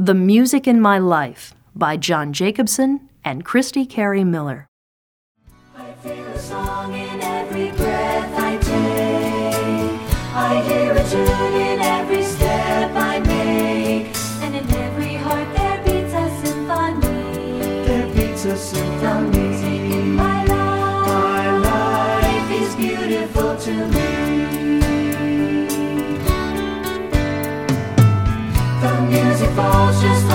The Music in My Life by John Jacobson and Christy Carey Miller. I feel a song in every breath I take. I hear a tune in every step I make. And in every heart there beats a symphony. There beats a symphony. The music in my life is beautiful to me. The music falls just